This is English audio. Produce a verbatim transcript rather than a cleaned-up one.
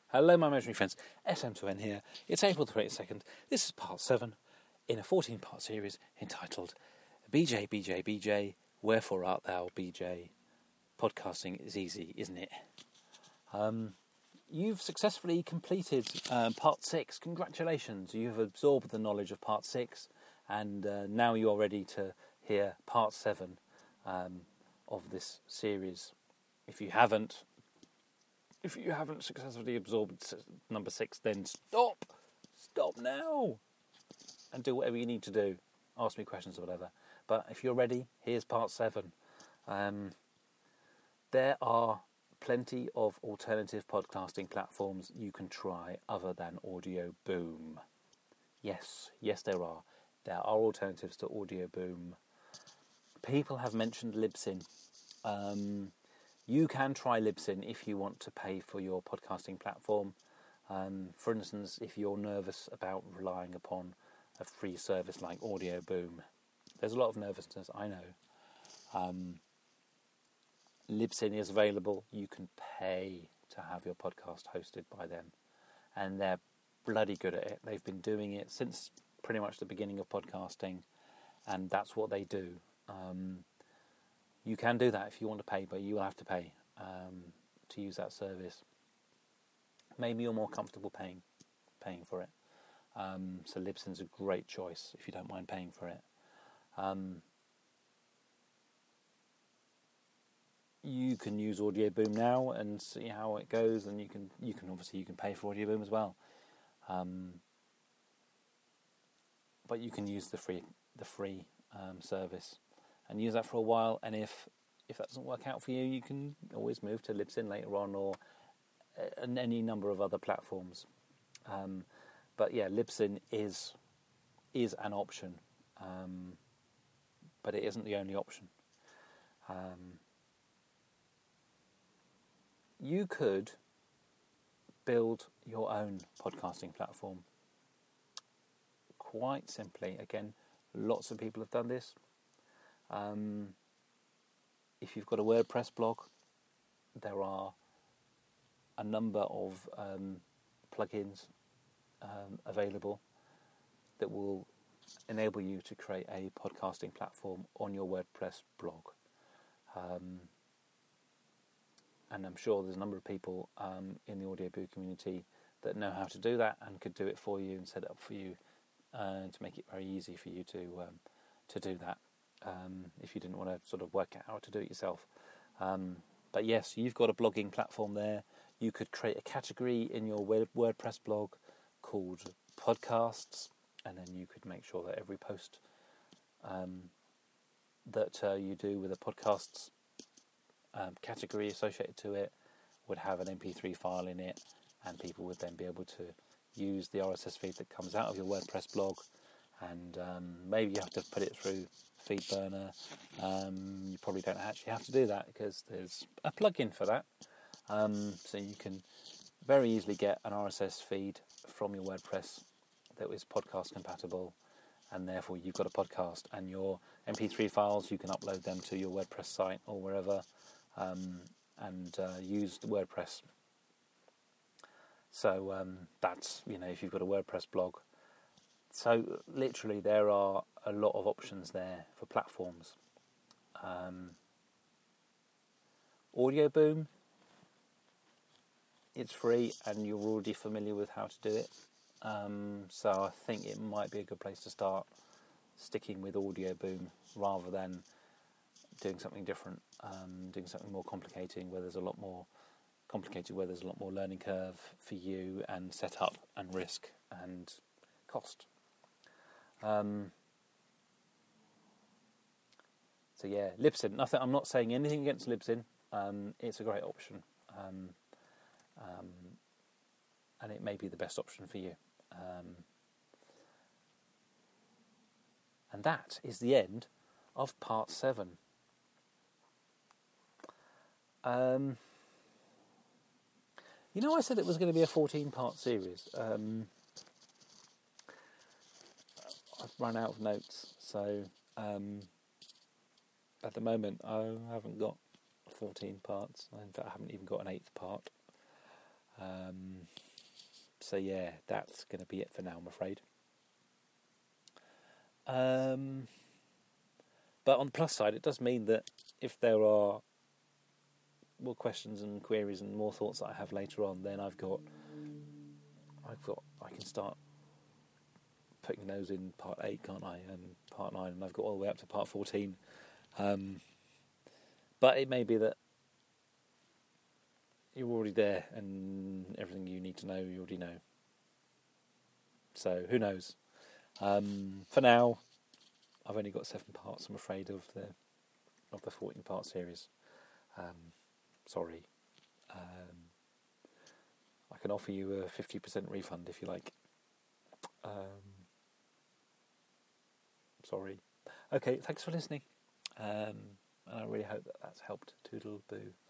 Hello, my imaginary friends. S M two N here. It's April the twenty-second. This is part seven in a fourteen-part series entitled B J, B J, B J, Wherefore Art Thou, B J? Podcasting is easy, isn't it? Um, you've successfully completed uh, part six. Congratulations. You've absorbed the knowledge of part six, and uh, now you are ready to hear part seven um, of this series. If you haven't, If you haven't successfully absorbed number six, then stop. Stop now. And do whatever you need to do. Ask me questions or whatever. But if you're ready, here's part seven. Um, there are plenty of alternative podcasting platforms you can try other than Audio Boom. Yes, yes there are. There are alternatives to Audio Boom. People have mentioned Libsyn. Um... You can try Libsyn if you want to pay for your podcasting platform. Um, for instance, if you're nervous about relying upon a free service like Audio Boom. There's a lot of nervousness, I know. Um, Libsyn is available. You can pay to have your podcast hosted by them. And they're bloody good at it. They've been doing it since pretty much the beginning of podcasting. And that's what they do. Um, You can do that if you want to pay, but you will have to pay um, to use that service. Maybe you're more comfortable paying paying for it. Um, so Libsyn's a great choice if you don't mind paying for it. Um, you can use Audio Boom now and see how it goes, and you can you can obviously you can pay for Audio Boom as well. Um, but you can use the free the free um, service. And use that for a while, and if if that doesn't work out for you, you can always move to Libsyn later on, or uh, any number of other platforms. Um, but yeah, Libsyn is is an option, um, but it isn't the only option. Um, you could build your own podcasting platform quite simply. Again, lots of people have done this. Um, if you've got a WordPress blog, there are a number of um, plugins um, available that will enable you to create a podcasting platform on your WordPress blog. Um, and I'm sure there's a number of people um, in the Audio Boom community that know how to do that and could do it for you and set it up for you uh, to make it very easy for you to um, to do that. Um, if you didn't want to sort of work out how to do it yourself. Um, but yes, you've got a blogging platform there. You could create a category in your WordPress blog called podcasts, and then you could make sure that every post um, that uh, you do with a podcasts um, category associated to it would have an M P three file in it, and people would then be able to use the R S S feed that comes out of your WordPress blog. And um, maybe you have to put it through FeedBurner. Um, you probably don't actually have to do that because there's a plugin for that. Um, so you can very easily get an R S S feed from your WordPress that is podcast compatible, and therefore you've got a podcast, and your M P three files, you can upload them to your WordPress site or wherever, um, and uh, use the WordPress. So um, that's, you know, if you've got a WordPress blog. So literally there are a lot of options there for platforms. Um, Audio Boom, it's free and you're already familiar with how to do it. Um, so I think it might be a good place to start sticking with Audio Boom rather than doing something different, um, doing something more complicated where there's a lot more complicated, where there's a lot more learning curve for you and setup and risk and cost. Um, so yeah, Libsyn. Nothing. I'm not saying anything against Libsyn. Um, it's a great option, um, um, and it may be the best option for you. Um, and that is the end of part seven. Um, you know, I said it was going to be a fourteen-part series. Um, I've run out of notes, so um, at the moment I haven't got fourteen parts. In fact, I haven't even got an eighth part. Um, So yeah, that's going to be it for now, I'm afraid. Um, but on the plus side, it does mean that if there are more questions and queries and more thoughts that I have later on, then I've got, I've got, I can start putting those in part eight, can't I, and part nine, and I've got all the way up to part fourteen. Um, but it may be that you're already there, and everything you need to know, you already know. So who knows? Um, for now, I've only got seven parts, I'm afraid, of the of the fourteen part series. Um, sorry. Um, I can offer you a fifty percent refund if you like. Um, sorry. Okay, thanks for listening. Um, and I really hope that that's helped. Toodle-boo.